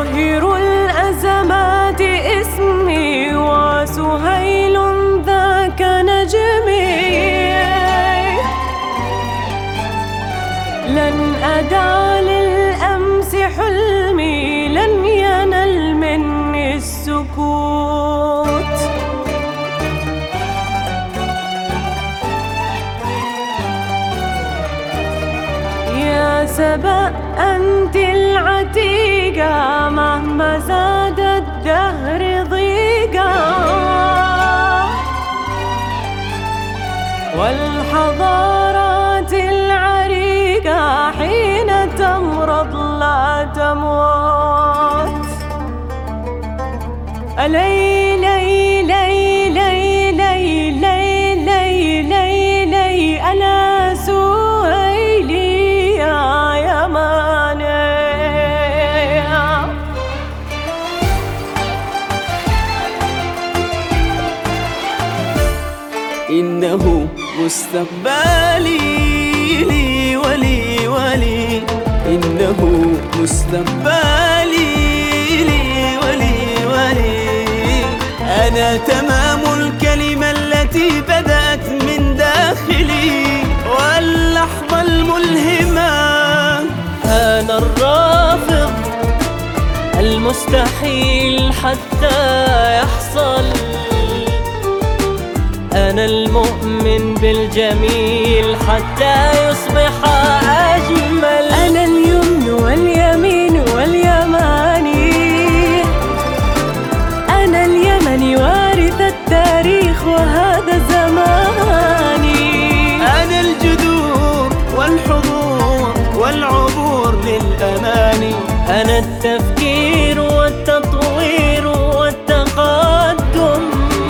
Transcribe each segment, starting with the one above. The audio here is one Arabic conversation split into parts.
ظاهر الأزمات اسمي وسهيل ذاك نجمي. لن أدع للأمس حلمي، لن ينل مني السكوت. يا سبأ أنت العتيقة مهما زاد الدهر ضيقا، والحضارات العريقة حين تمرض لا تموت. ألي لي لي لي لي لي لي لي لي ألا سهيلي يا يماني. إنه مستقبلي لي ولي ولي، إنه مستقبلي لي ولي ولي. أنا تمام الكلمة التي بدأت من داخلي، واللحظة الملهمة أنا الرافض المستحيل حتى يحصل، أنا المؤمن بالجميل حتى يصبح أجمل. أنا اليمن واليمين واليماني، أنا اليمني وارث التاريخ وهذا زماني. أنا الجذور والحضور والعبور للأماني، أنا التفكير والتطوير والتقدم،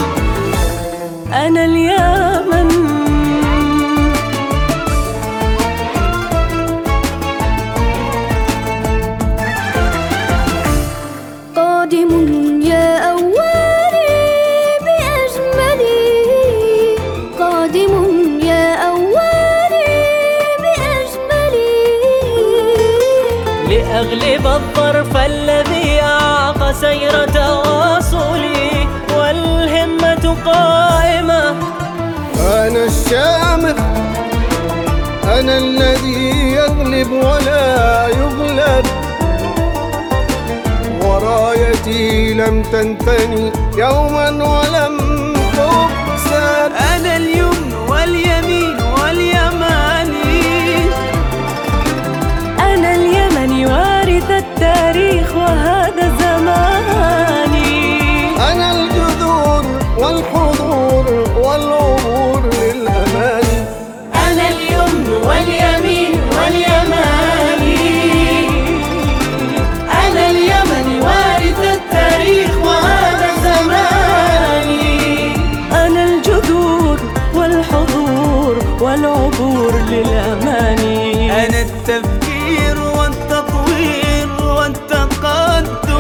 أنا اليمن. قادم يا أولي بأجملي، قادم يا أولي بأجملي. لأغلب الظرف الذي أعاق سير تواصلي، والهمة قائمة. أنا الشامخ، أنا الذي يغلب ولا يغلب، ورايتي لم تنثني يوما ولم تكسر. أنا اليمن واليمين واليماني، أنا اليمني وارث التاريخ وهذا زماني. أنا الجذور والحضور والعبور للأماني، أنا اليمن واليمين واليماني، أنا اليمني وارث التاريخ وهذا زماني. أنا الجذور والحضور والعبور للأماني. أنا التفكير والتطوير والتقدم،